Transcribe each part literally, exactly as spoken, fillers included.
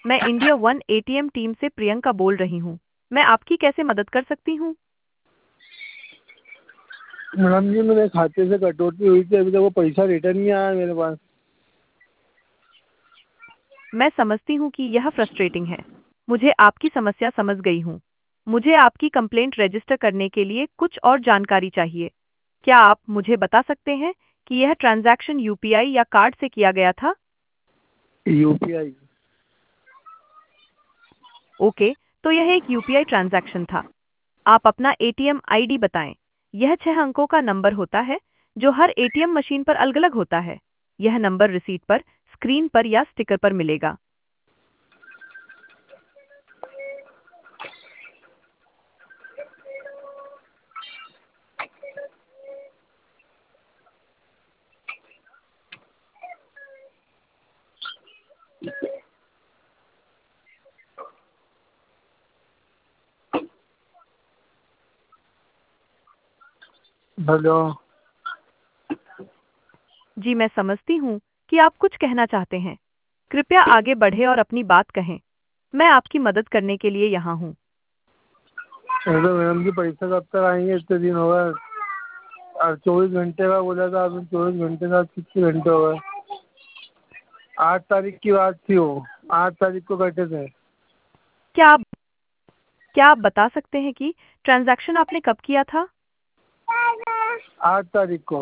मैं India one ATM team से प्रियंका बोल रही हूँ। मैं आपकी कैसे मदद कर सकती हूँ? मैडम जी, मेरे खाते से कटौती हुई थी, अभी तक वो पैसा रिटर्न नहीं आया मेरे पास। मैं समझती हूँ कि यह फ्रस्ट्रेटिंग है। मुझे आपकी समस्या समझ गई हूँ। मुझे आपकी कंप्लेंट रजिस्टर करने के लिए कुछ और जानकारी चाहिए। क्या आप मुझे बता सकते हैं कि यह ट्रांजैक्शन यूपीआई या कार्ड से किया गया था? यूपीआई। ओके, तो यह एक यूपीआई ट्रांजैक्शन था। आप अपना एटीएम आईडी बताएं। यह छह अंकों का नंबर होता है जो हर एटीएम मशीन पर अलग-अलग होता है। यह नंबर रिसीट पर, स्क्रीन पर या स्टिकर पर मिलेगा। हेलो। जी, मैं समझती हूँ कि आप कुछ कहना चाहते हैं। कृपया आगे बढ़ें और अपनी बात कहें। मैं आपकी मदद करने के लिए यहाँ हूँ। अरे तो मैडम जी, पैसा कब तक आएंगे? इतने दिन हो गए और चौबीस घंटे का बोला था, अभी चौबीस घंटे का कितने घंटे हो गए? आठ तारीख की बात थी, वो आठ तारीख को कटे थे। क्या आप क्या आप बता सकते हैं कि ट्रांजैक्शन आपने कब किया था? आठ तारीख को।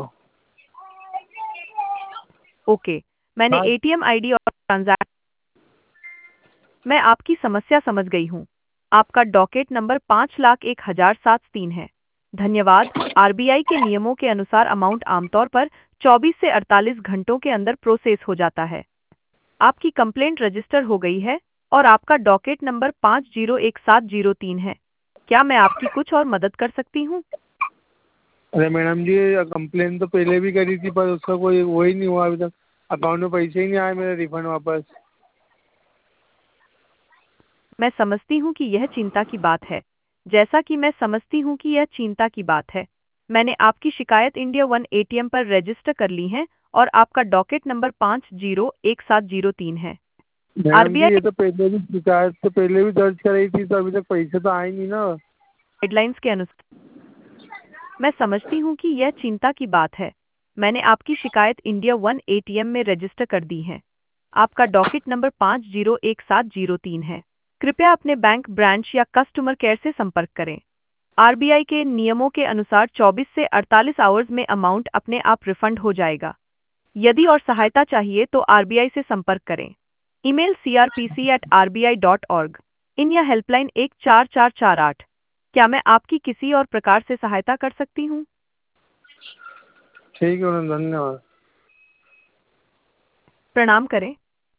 ओके, मैंने हाँ। एटीएम आईडी और ट्रांजैक्शन मैं आपकी समस्या समझ गई हूँ। आपका डॉकेट नंबर पाँच लाख एक हजार सात तीन है। धन्यवाद। आरबीआई के नियमों के अनुसार अमाउंट आमतौर पर चौबीस से अड़तालीस घंटों के अंदर प्रोसेस हो जाता है। आपकी कंप्लेंट रजिस्टर हो गई है और आपका डॉकेट नंबर पाँच जीरो एक सात जीरो तीन है। क्या मैं आपकी कुछ और मदद कर सकती हूँ? अरे मैडम जी, कंप्लेन तो पहले भी करी थी, पर उसका कोई वो ही नहीं हुआ अभी तक। अकाउंट में पैसे ही नहीं आए मेरे रिफंड वापस। मैं समझती हूँ कि यह चिंता की बात है। जैसा कि मैं समझती हूँ कि यह चिंता की बात है, मैंने आपकी शिकायत इंडिया वन एटीएम पर रजिस्टर कर ली है और आपका डॉकेट नंबर पाँच जीरो एक सात जीरो तीन है। मैडम जी, आरबीआई ये तो पहले भी शिकायत तो पहले भी दर्ज कराई थी, तो अभी तक पैसे तो आए नहीं ना। गाइडलाइंस के अनुसार मैं समझती हूँ कि यह चिंता की बात है। मैंने आपकी शिकायत इंडिया वन एटीएम में रजिस्टर कर दी है। आपका डॉकेट नंबर पाँच जीरो एक सात जीरो तीन है। कृपया अपने बैंक ब्रांच या कस्टमर केयर से संपर्क करें। आरबीआई के नियमों के अनुसार चौबीस से अड़तालीस आवर्स में अमाउंट अपने आप रिफंड हो जाएगा। यदि और सहायता चाहिए तो आरबीआई से संपर्क करें। Email C R P C at R B I dot org. In या हेल्पलाइन एक चार चार चार आठ। क्या मैं आपकी किसी और प्रकार से सहायता कर सकती हूँ? ठीक है मैडम, धन्यवाद। प्रणाम करें।